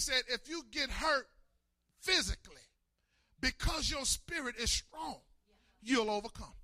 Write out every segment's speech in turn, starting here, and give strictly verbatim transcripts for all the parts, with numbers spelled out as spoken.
said, if you get hurt physically, because your spirit is strong, you'll overcome.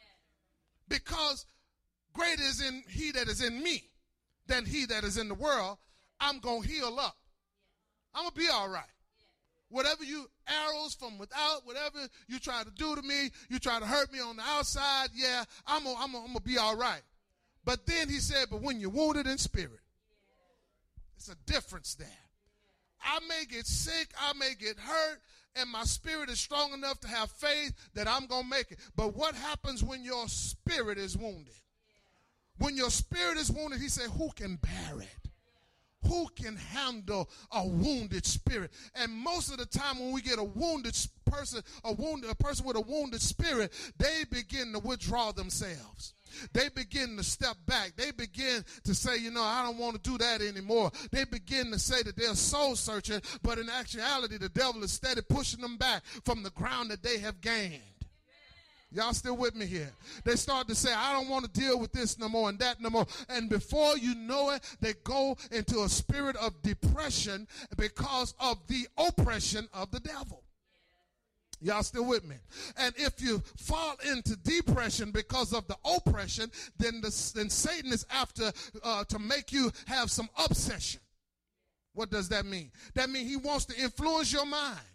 Because greater is in he that is in me than he that is in the world. I'm going to heal up. I'm going to be all right. Whatever you, arrows from without, whatever you try to do to me, you try to hurt me on the outside, yeah, I'm going I'm I'm to be all right. But then he said, but when you're wounded in spirit, it's a difference there. I may get sick, I may get hurt, and my spirit is strong enough to have faith that I'm going to make it. But what happens when your spirit is wounded? When your spirit is wounded, he said, who can bear it? Who can handle a wounded spirit? And most of the time when we get a wounded person, a wounded a person with a wounded spirit, they begin to withdraw themselves. They begin to step back. They begin to say, you know, I don't want to do that anymore. They begin to say that they're soul searching, but in actuality, the devil is steady pushing them back from the ground that they have gained. Y'all still with me here? They start to say, I don't want to deal with this no more and that no more. And before you know it, they go into a spirit of depression because of the oppression of the devil. Y'all still with me? And if you fall into depression because of the oppression, then, the, then Satan is after uh, to make you have some obsession. What does that mean? That means he wants to influence your mind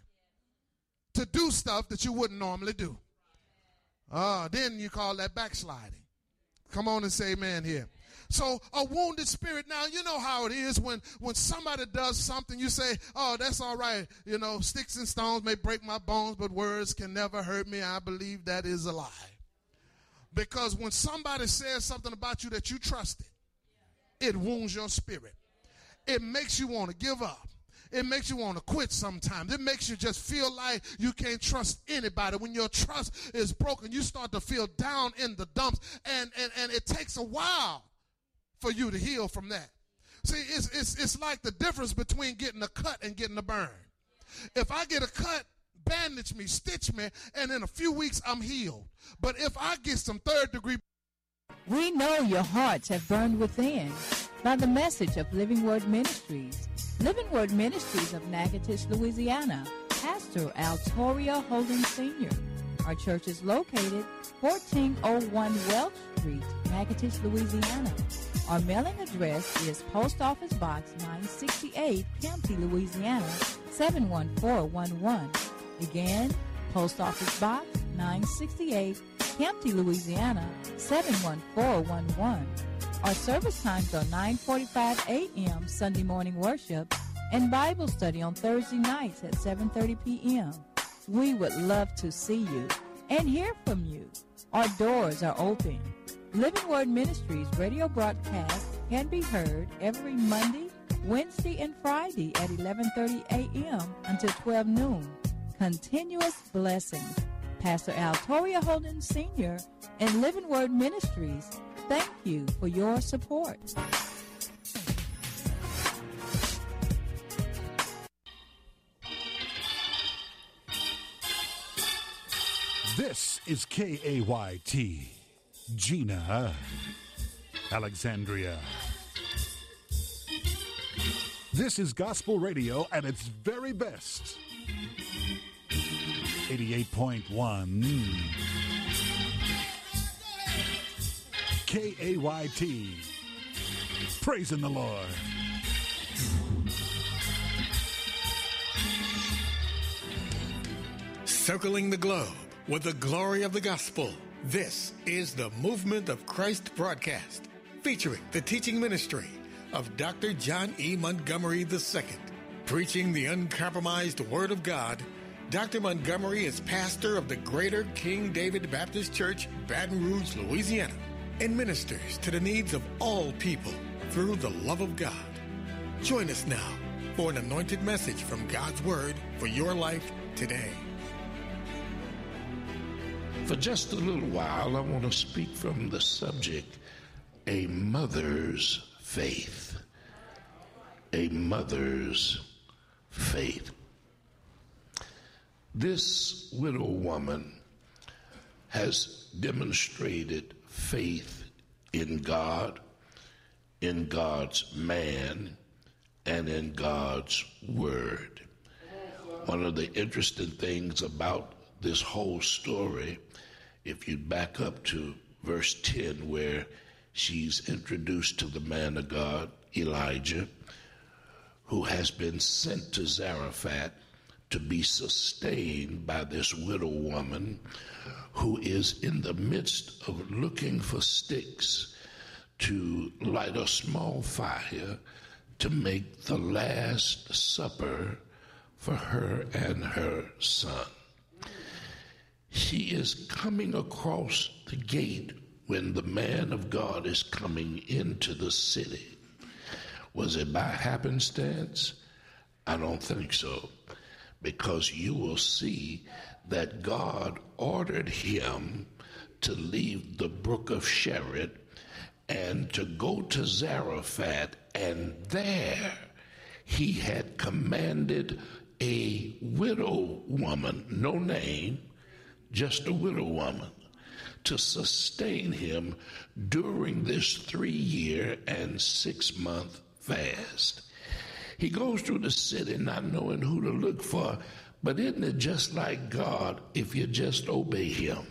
to do stuff that you wouldn't normally do. Ah, uh, then you call that backsliding. Come on and say amen here. So a wounded spirit. Now, you know how it is when, when somebody does something, you say, oh, that's all right. You know, sticks and stones may break my bones, but words can never hurt me. I believe that is a lie. Because when somebody says something about you that you trusted, it wounds your spirit. It makes you want to give up. It makes you want to quit sometimes. It makes you just feel like you can't trust anybody. When your trust is broken, you start to feel down in the dumps. And, and, and it takes a while for you to heal from that. See, it's, it's, it's like the difference between getting a cut and getting a burn. If I get a cut, bandage me, stitch me, and in a few weeks I'm healed. But if I get some third degree... We know your hearts have burned within by the message of Living Word Ministries. Living Word Ministries of Natchitoches, Louisiana. Pastor Altoria Holden Senior Our church is located fourteen oh one Welch Street, Natchitoches, Louisiana. Our mailing address is Post Office Box nine sixty-eight, Kempty, Louisiana, seven one four one one. Again, Post Office Box nine sixty-eight, Kempty, Louisiana, seven one four one one. Our service times are nine forty-five a.m. Sunday morning worship and Bible study on Thursday nights at seven thirty p.m. We would love to see you and hear from you. Our doors are open. Living Word Ministries radio broadcast can be heard every Monday, Wednesday, and Friday at eleven thirty a.m. until twelve noon. Continuous blessings. Pastor Altoria Holden Senior and Living Word Ministries, thank you for your support. This is K A Y T, Gina, Alexandria. This is gospel radio at its very best. eighty-eight point one K A Y T, praising the Lord. Circling the globe with the glory of the gospel. This is the Movement of Christ broadcast, featuring the teaching ministry of Doctor John E. Montgomery the Second. Preaching the uncompromised Word of God, Doctor Montgomery is pastor of the Greater King David Baptist Church, Baton Rouge, Louisiana, and ministers to the needs of all people through the love of God. Join us now for an anointed message from God's Word for your life today. For just a little while, I want to speak from the subject, a mother's faith. A mother's faith. This widow woman has demonstrated faith in God, in God's man, and in God's word. One of the interesting things about this whole story, if you back up to verse ten, where she's introduced to the man of God, Elijah, who has been sent to Zarephath to be sustained by this widow woman who is in the midst of looking for sticks to light a small fire to make the last supper for her and her son. She is coming across the gate when the man of God is coming into the city. Was it by happenstance? I don't think so, because you will see that God ordered him to leave the brook of Cherith and to go to Zarephath, and there he had commanded a widow woman, no name, just a widow woman, to sustain him during this three-year and six-month fast. He goes through the city not knowing who to look for, but isn't it just like God if you just obey him?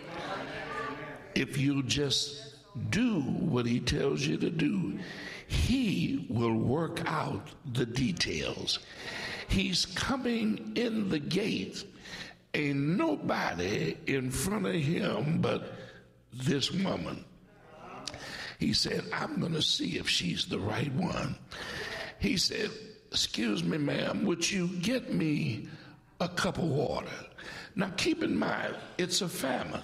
If you just do what he tells you to do, he will work out the details. He's coming in the gate. Ain't nobody in front of him but this woman. He said, I'm going to see if she's the right one. He said, excuse me, ma'am, would you get me a cup of water? Now, keep in mind, it's a famine.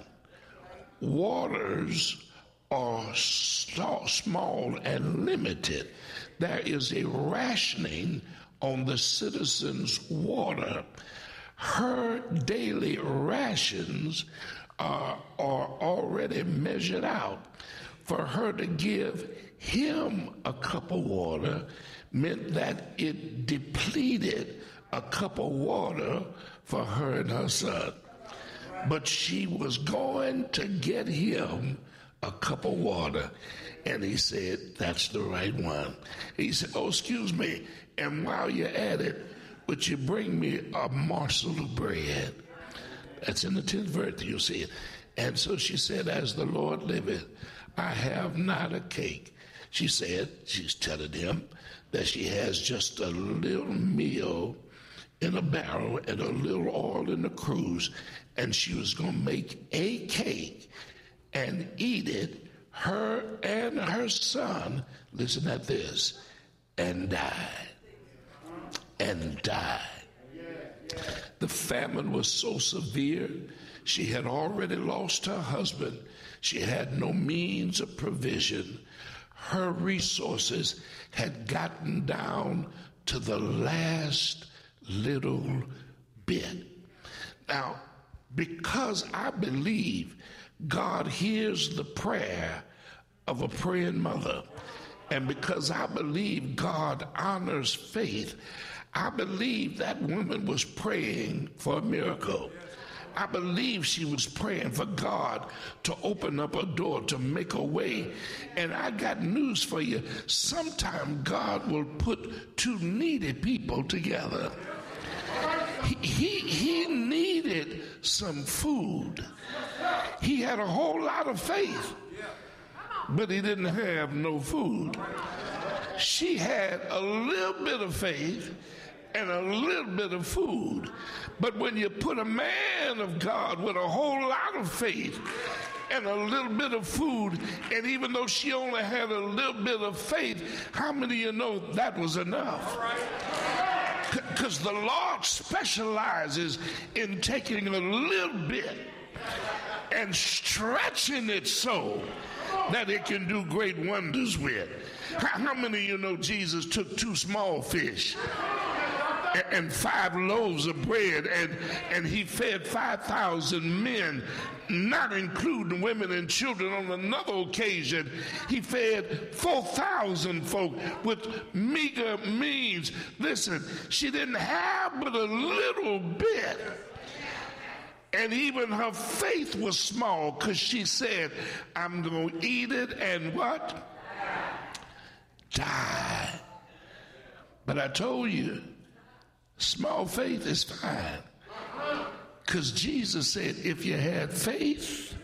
Waters are so small and limited. There is a rationing on the citizens' water. Her daily rations are, are already measured out. For her to give him a cup of water meant that it depleted a cup of water for her and her son. But she was going to get him a cup of water, and he said, that's the right one. He said, oh, excuse me, and while you're at it, would you bring me a morsel of bread? That's in the tenth verse, you'll see it. And so she said, as the Lord liveth, I have not a cake. She said, she's telling him that she has just a little meal in a barrel and a little oil in the cruse, and she was going to make a cake and eat it, her and her son, listen at this, and die. And die. The famine was so severe, she had already lost her husband. She had no means of provision. Her resources had gotten down to the last little bit. Now, because I believe God hears the prayer of a praying mother, and because I believe God honors faith, I believe that woman was praying for a miracle. I believe she was praying for God to open up a door, to make a way. And I got news for you. Sometime God will put two needy people together. He, he, he needed some food. He had a whole lot of faith, but he didn't have no food. She had a little bit of faith and a little bit of food. But when you put a man of God with a whole lot of faith and a little bit of food, and even though she only had a little bit of faith, how many of you know that was enough? Because the Lord specializes in taking a little bit and stretching it so that it can do great wonders with. How many of you know Jesus took two small fish and five loaves of bread, and, and he fed five thousand men, not including women and children? On another occasion, he fed four thousand folk with meager means. Listen, she didn't have but a little bit. And even her faith was small, because she said, I'm going to eat it and what? Die. But I told you, small faith is fine. Because Jesus said, if you had faith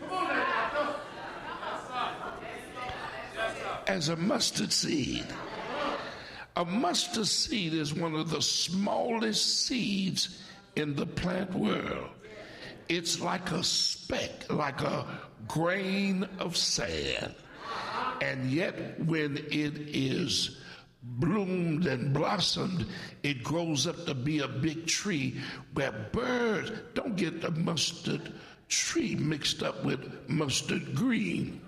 as a mustard seed. A mustard seed is one of the smallest seeds in the plant world. It's like a speck, like a grain of sand. And yet when it is bloomed and blossomed, it grows up to be a big tree where birds don't get the mustard tree mixed up with mustard green.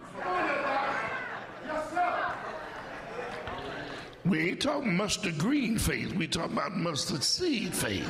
We ain't talking mustard green faith. We talking about mustard seed faith.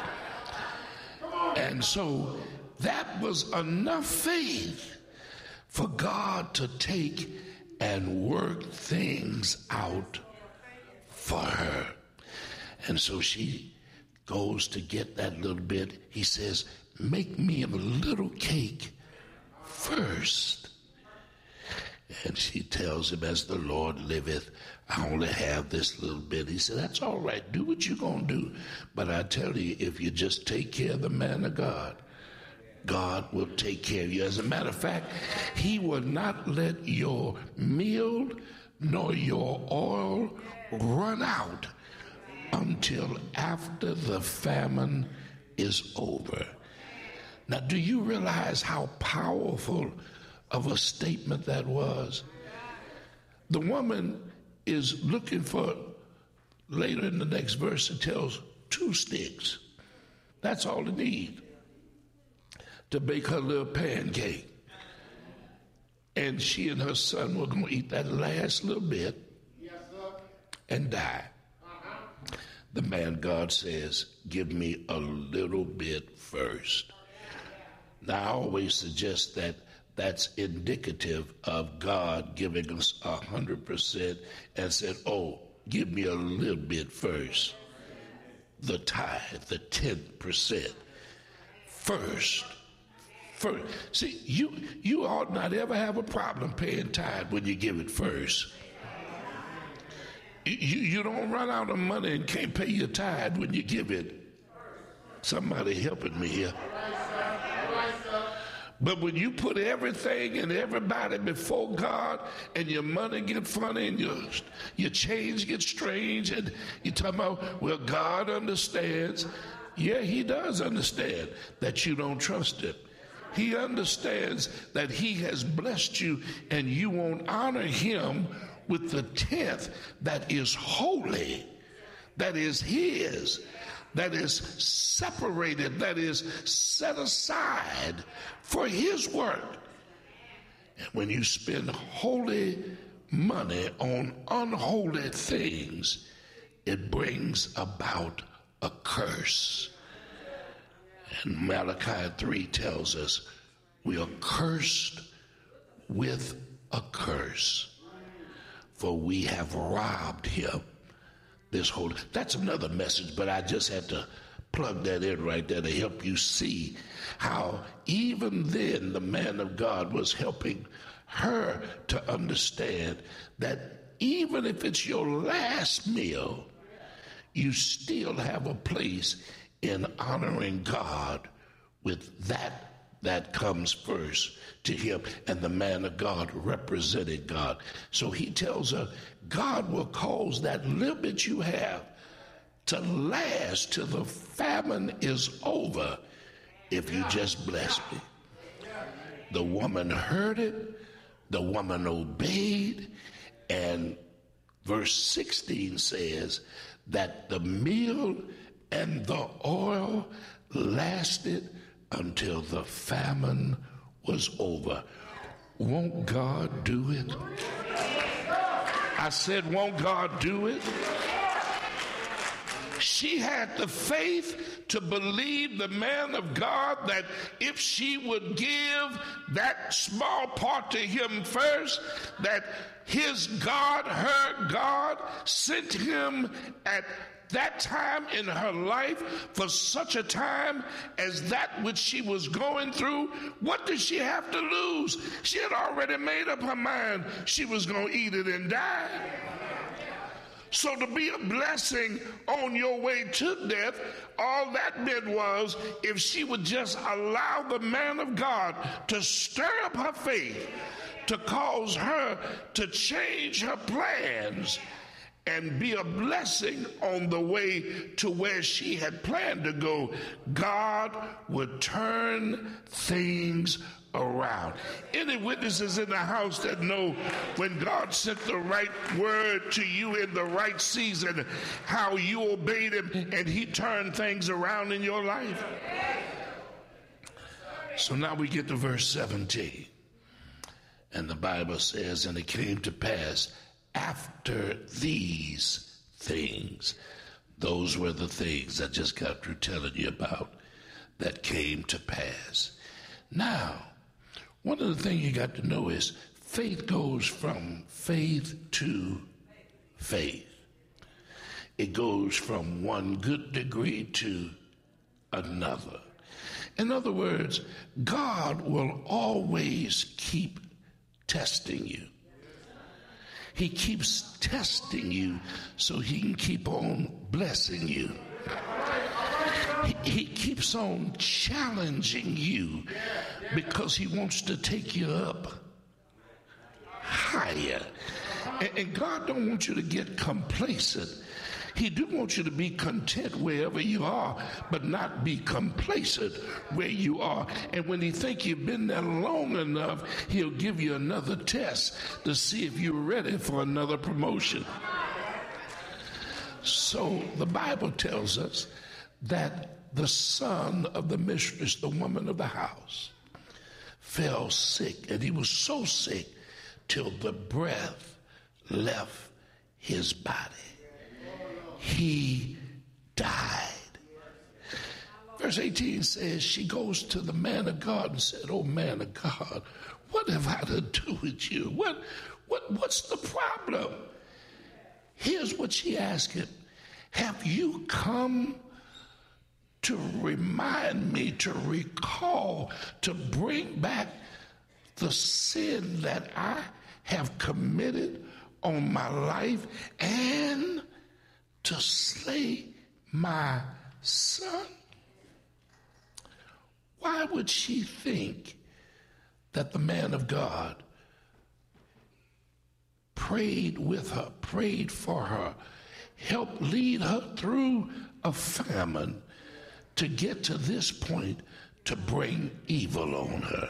And so that was enough faith for God to take and work things out for her. And so she goes to get that little bit. He says, make me a little cake first. And she tells him, as the Lord liveth, I only have this little bit. He said, that's all right. Do what you're going to do. But I tell you, if you just take care of the man of God, God will take care of you. As a matter of fact, he will not let your meal nor your oil run out until after the famine is over. Now, do you realize how powerful of a statement that was? The woman is looking for, later in the next verse, it tells two sticks. That's all it needs to bake her little pancake. And she and her son were going to eat that last little bit and die. The man God says, give me a little bit first. Now, I always suggest that that's indicative of God giving us a hundred percent and said, oh, give me a little bit first. The tithe, the ten percent first. First. See, you, you ought not ever have a problem paying tithe when you give it first. You, you don't run out of money and can't pay your tithe when you give it. Somebody helping me here. But when you put everything and everybody before God and your money get funny and your, your change gets strange and you talk about, well, God understands. Yeah, he does understand that you don't trust him. He understands that he has blessed you and you won't honor him with the tenth that is holy, that is his, that is separated, that is set aside for his work. And when you spend holy money on unholy things, it brings about a curse. And Malachi three tells us we are cursed with a curse, for we have robbed him. This whole, that's another message, but I just had to plug that in right there to help you see how even then the man of God was helping her to understand that even if it's your last meal, you still have a place in honoring God with that that comes first to him. And the man of God represented God. So he tells her, God will cause that little bit you have to last till the famine is over if you just bless me. The woman heard it, the woman obeyed, and verse sixteen says that the meal and the oil lasted until the famine was over. Won't God do it? I said, won't God do it? She had the faith to believe the man of God that if she would give that small part to him first, that his God, her God, sent him at that time in her life for such a time as that which she was going through. What did she have to lose? She had already made up her mind she was going to eat it and die. So to be a blessing on your way to death, all that meant was if she would just allow the man of God to stir up her faith, to cause her to change her plans and be a blessing on the way to where she had planned to go, God would turn things around. Any witnesses in the house that know when God sent the right word to you in the right season, how you obeyed him and he turned things around in your life? So now we get to verse seventeen. And the Bible says, and it came to pass after these things. Those were the things I just got through telling you about that came to pass. Now, one of the things you got to know is faith goes from faith to faith. It goes from one good degree to another. In other words, God will always keep testing you. He keeps testing you so he can keep on blessing you. He, he keeps on challenging you because he wants to take you up higher. And, and God don't want you to get complacent. He do want you to be content wherever you are, but not be complacent where you are. And when he think you've been there long enough, he'll give you another test to see if you're ready for another promotion. So the Bible tells us that the son of the mistress, the woman of the house, fell sick, and he was so sick till the breath left his body. He died. Verse eighteen says, she goes to the man of God and said, oh man of God, what have I to do with you? What, what, what's the problem? Here's what she asked him. Have you come to remind me, to recall, to bring back the sin that I have committed on my life and to slay my son? Why would she think that the man of God prayed with her, prayed for her, helped lead her through a famine to get to this point to bring evil on her?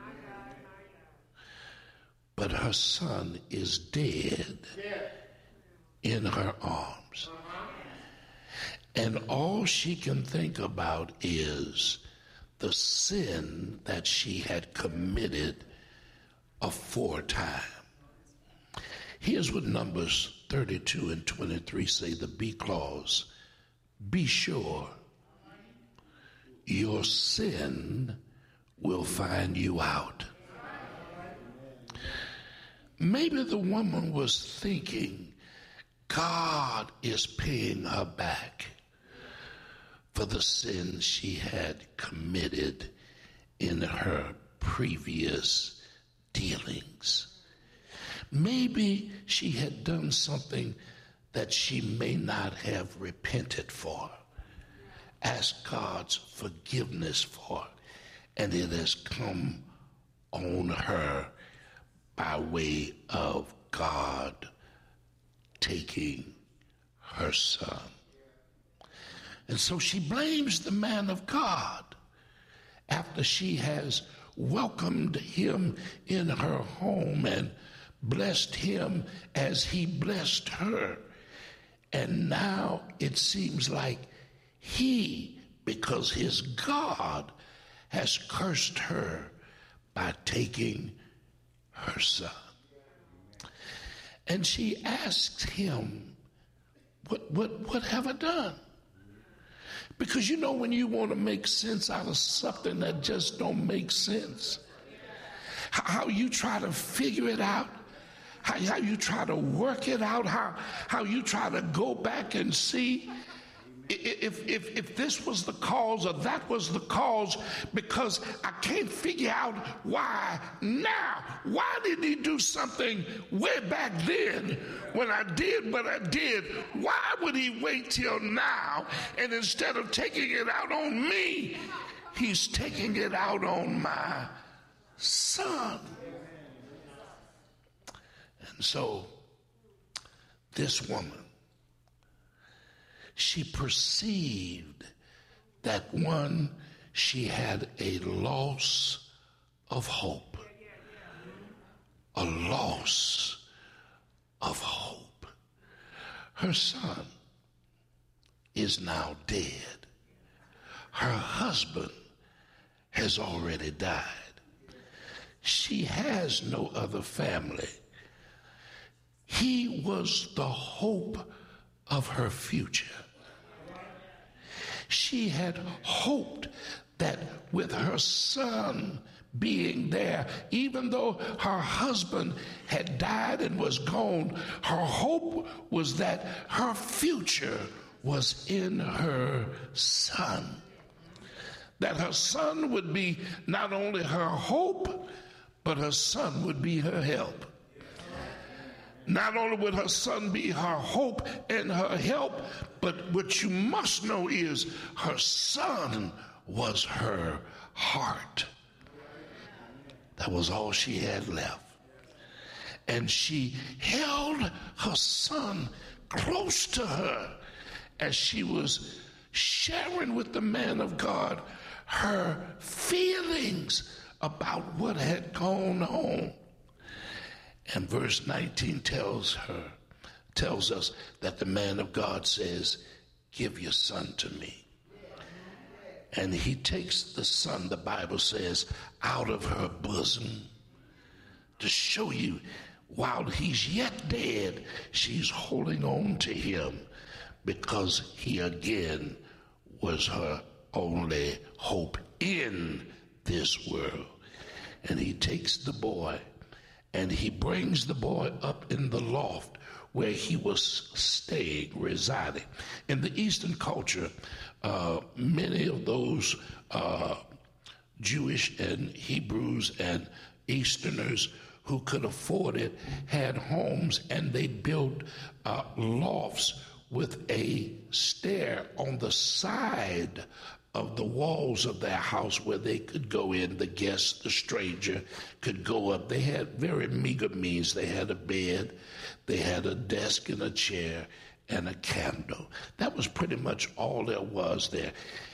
But her son is dead in her arms. And all she can think about is the sin that she had committed aforetime. Here's what Numbers thirty-two and twenty-three say, the B clause. Be sure your sin will find you out. Maybe the woman was thinking God is paying her back for the sins she had committed in her previous dealings. Maybe she had done something that she may not have repented for, asked God's forgiveness for, and it has come on her by way of God taking her son. And so she blames the man of God after she has welcomed him in her home and blessed him as he blessed her. And now it seems like he, because his God, has cursed her by taking her son. And she asks him, what, what, what have I done? Because you know when you want to make sense out of something that just don't make sense, how you try to figure it out, how, how you try to work it out, how, how you try to go back and see, If, if, if this was the cause or that was the cause, because I can't figure out why now. Why did he do something way back then when I did what I did? Why would he wait till now? And instead of taking it out on me, he's taking it out on my son. And so this woman, she perceived that, one, she had a loss of hope. A loss of hope. Her son is now dead. Her husband has already died. She has no other family. He was the hope of her future. She had hoped that with her son being there, even though her husband had died and was gone, her hope was that her future was in her son. That her son would be not only her hope, but her son would be her help. Not only would her son be her hope and her help, but what you must know is her son was her heart. That was all she had left. And she held her son close to her as she was sharing with the man of God her feelings about what had gone on. And verse nineteen tells her, tells us that the man of God says, "Give your son to me." And he takes the son, the Bible says, out of her bosom to show you while he's yet dead, she's holding on to him because he again was her only hope in this world. And he takes the boy and he brings the boy up in the loft where he was staying, residing. In the Eastern culture, uh, many of those uh, Jewish and Hebrews and Easterners who could afford it had homes, and they built uh, lofts with a stair on the side of the walls of their house where they could go in, the guest, the stranger could go up. They had very meager means. They had a bed, they had a desk and a chair and a candle. That was pretty much all there was there.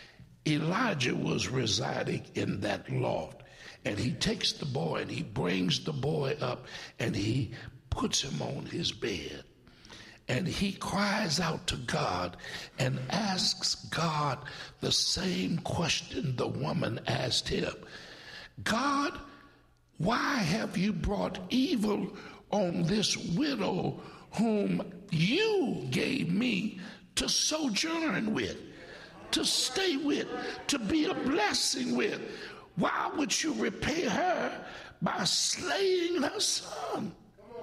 Elijah was residing in that loft, and he takes the boy and he brings the boy up and he puts him on his bed. And he cries out to God and asks God the same question the woman asked him. God, why have you brought evil on this widow whom you gave me to sojourn with, to stay with, to be a blessing with? Why would you repay her by slaying her son?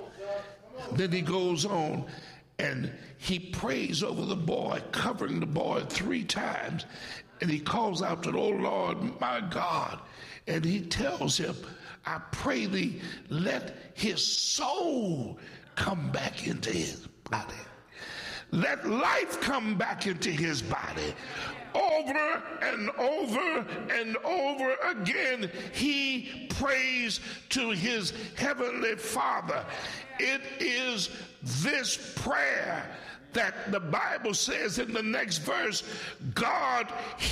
Then he goes on and he prays over the boy, covering the boy three times. And he calls out to the, "Oh Lord, my God." And he tells him, "I pray thee, let his soul come back into his body. Let life come back into his body." Over and over and over again, he prays to his heavenly Father. It is this prayer that the Bible says in the next verse, God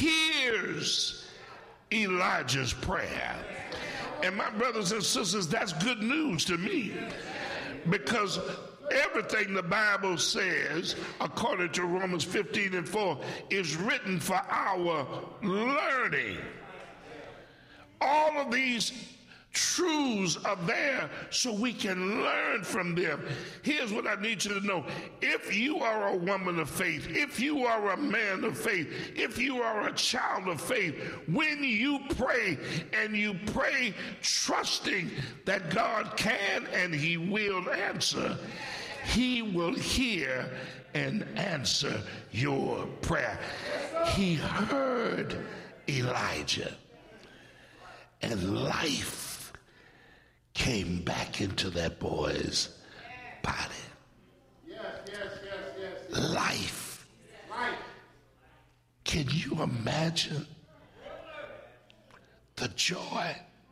hears Elijah's prayer. And my brothers and sisters, that's good news to me, because everything the Bible says, according to Romans fifteen and four, is written for our learning. All of these truths are there so we can learn from them. Here's what I need you to know. If you are a woman of faith, if you are a man of faith, if you are a child of faith, when you pray and you pray trusting that God can and he will answer, he will hear and answer your prayer. He heard Elijah, and life came back into that boy's body. Yes, yes, yes, yes. Life. Life. Can you imagine the joy?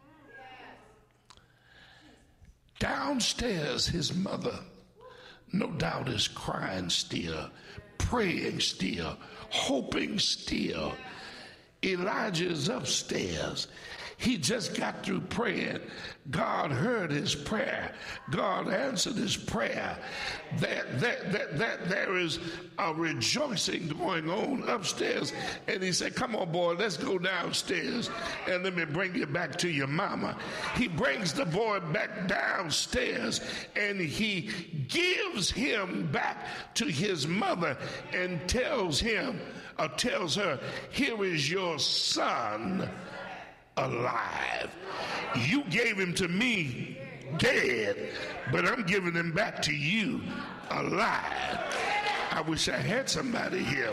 Downstairs, his mother, no doubt, is crying still, praying still, hoping still. Elijah is upstairs. He just got through praying. God heard his prayer. God answered his prayer. That, that, that, that there is a rejoicing going on upstairs. And he said, come on, boy, let's go downstairs and let me bring you back to your mama. He brings the boy back downstairs and he gives him back to his mother and tells him, or tells her, here is your son alive. You gave him to me dead, but I'm giving him back to you alive. I wish I had somebody here.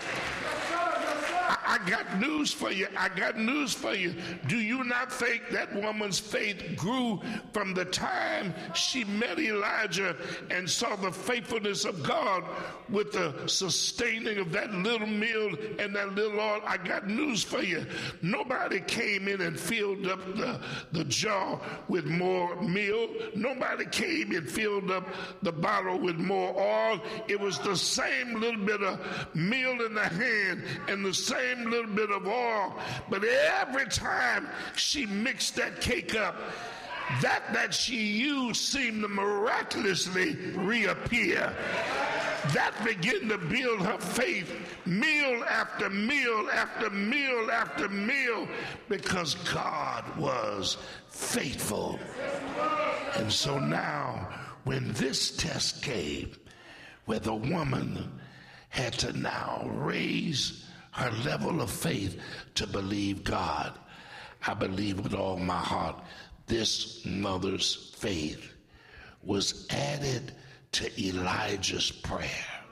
I, I got news for you. I got news for you. Do you not think that woman's faith grew from the time she met Elijah and saw the faithfulness of God with the sustaining of that little meal and that little oil? I got news for you. Nobody came in and filled up the, the jar with more meal. Nobody came and filled up the bottle with more oil. It was the same little bit of meal in the hand and the same little bit of oil. But every time she mixed that cake up, that that she used seemed to miraculously reappear. That began to build her faith, meal after meal after meal after meal, because God was faithful. And so now, when this test came, where the woman had to now raise her level of faith to believe God, I believe with all my heart, this mother's faith was added to Elijah's prayer.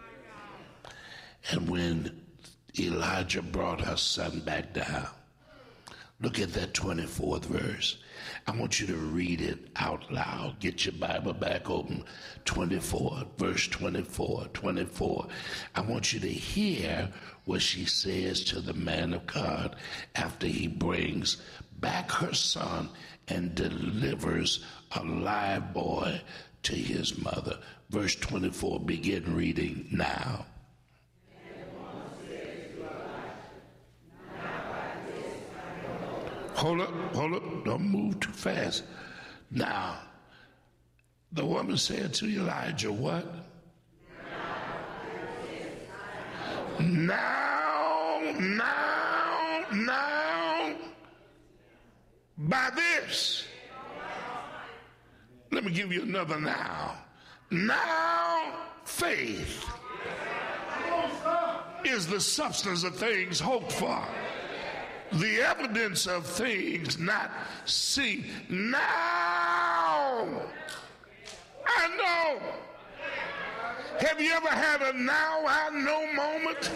And when Elijah brought her son back down, look at that twenty-fourth verse. I want you to read it out loud. Get your Bible back open. twenty-four, verse twenty-four, twenty-four. I want you to hear what she says to the man of God after he brings back her son and delivers a live boy to his mother. Verse twenty-four, begin reading now. Hold up, hold up, don't move too fast. Now, the woman said to Elijah, what? Now, now, now, by this. Let me give you another now. Now, faith is the substance of things hoped for, the evidence of things not seen. Now, I know. Have you ever had a now I know moment?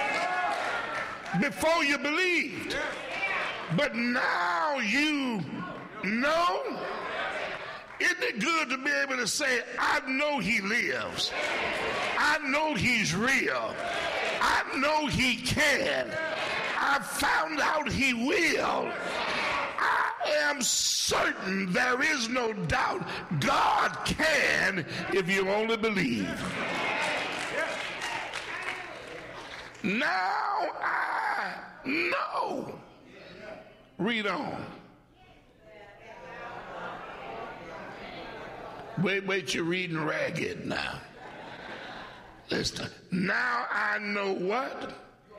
Before you believed, but now you know? Isn't it good to be able to say, I know he lives. I know he's real. I know he can. I found out he will. I am certain, there is no doubt, God can if you only believe. Now I know. Read on. Wait, wait, you're reading ragged now. Listen. Now I know what?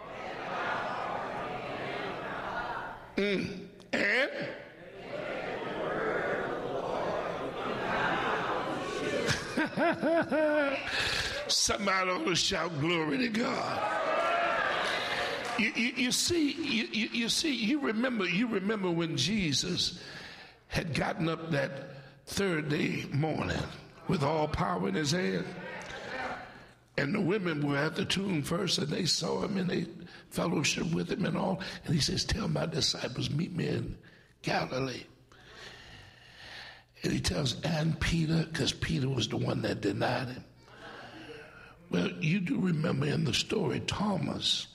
Mm. And? Somebody ought to shout glory to God. You, you, you see, you, you, you see, you remember, you remember when Jesus had gotten up that third day morning with all power in his hand. And the women were at the tomb first, and they saw him, and they fellowshiped with him and all. And he says, tell my disciples, meet me in Galilee. And he tells, and Peter, because Peter was the one that denied him. Well, you do remember in the story, Thomas